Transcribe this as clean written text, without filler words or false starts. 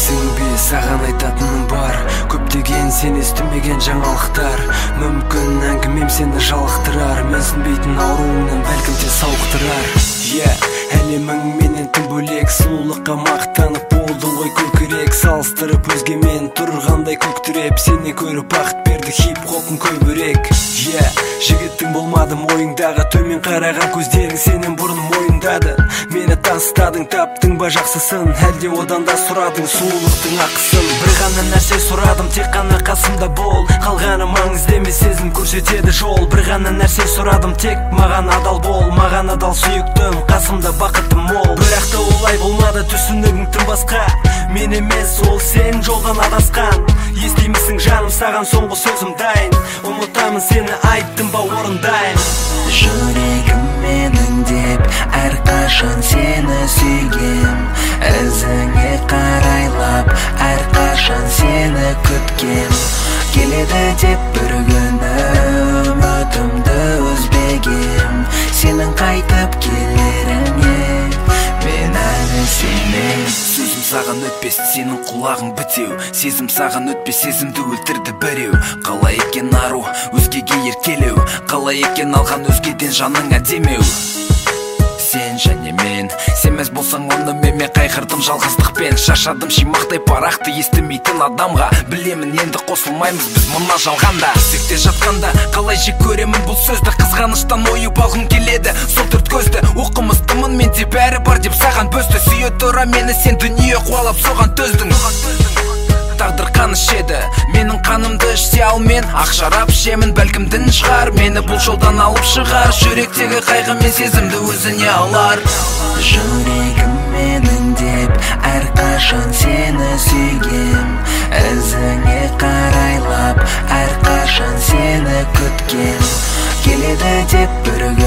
Білесің бе, саған айтатыным бар, көптеген сен естімеген жаңалықтар. Мүмкін әңгімем сені жалықтырар, менсінбейтін ауруыңнан бәлкім те сауықтырар. Әлемің менен тым бөлек, сұлулыққа мақтанып болдың ғой көкірек. Салыстырып өзгемен тұрғандай көктіреп, сені көріп бақыт берді хип-хопың көбірек. Жігіттің болмадым ойыңдағы, төмен қараған көздерің сенен бұрын мойындады. Мені тастадың, таптың ба жақсысын, әлде одан да сұрадың сұлулықтың ақысын. Бір ғана нәрсе сұрадым, тек қана қасымда бол, қалғаны маңызды емес, сезім көрсетеді жол. Бір ғана нәрсе сұрадым, тек маған адал бол, маған адал сүйіктім, қасымда бақытым мол. Бірақ та олай болмады, түсінігің тым басқа, мен емес ол сен жолдан адасқан. Естимісің жаным, саған соңғы сөзім дайын, ұмытамын сені, айттым ба орындайын. Жүрегім менің деп әрқашан сені сүйгем, ізіңе қарайлап әрқашан сені күткем. Келеді деп бір күнім, үмітімді үзбегем, сенің қайтып келеріңе мен әлі сенем. Сөзім саған өтпес, сенің құлағың бітеу, сезім саған өтпес, сезімді өлтірді біреу. Қалай екен ару, өзгеге еркелеу, қалай екен алған өзгеден жаның әдемеу. Сен және мен, сенмес болсаң оны мене қайғырдым жалғыздықпен. Шашадым шимақтай парақты естімейтін адамға, білемін енді қосылмаймыз біз мына жалғанда. Төсекте жатқанда қалай жек көремін бұл сөзді, қызғаныштан ойып алғым келеді сол төрт көзді. Оқымыстымын менде бәрі бар деп саған бөзді, сүйе тұра мені сен дүние қуалап соған төздің. Тағдыр қаныш еді, менің қанымды ішсе ал мен ақ шарап ішемін, бәлкім дін шығар мені бұл жолдан алып шығар. Жүректегі қайғы мен сезімді өзіне алар. Жүрегім менің деп әрқашан сені сүйгем, ізіңе қарайлап әрқашан сені күткем. Келеді деп бір